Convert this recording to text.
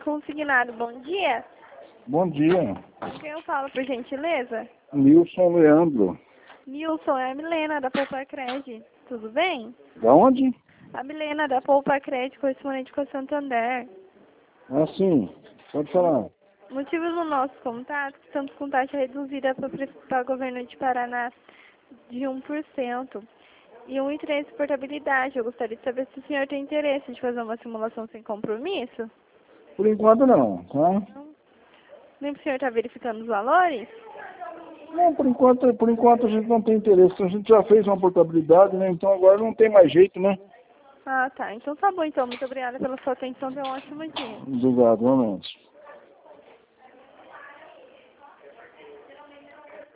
Consignado, bom dia. Bom dia. Quem eu falo, por gentileza? Nilson Leandro. Nilson, é a Milena da Poupa Cred. Tudo bem? Da onde? A Milena da Poupa Cred, correspondente com a Santander. Ah, sim. Pode falar. Motivos do nosso contato, estamos com taxa reduzida para o governo de Paraná de 1% e 1,3% de portabilidade. Eu gostaria de saber se o senhor tem interesse de fazer uma simulação sem compromisso. Por enquanto não, tá? Nem o senhor está verificando os valores? Não, por enquanto a gente não tem interesse. A gente já fez uma portabilidade, né? Então agora não tem mais jeito, né? Ah, tá. Então tá bom, então. Muito obrigada pela sua atenção. Tenha um ótimo dia. Obrigado, realmente.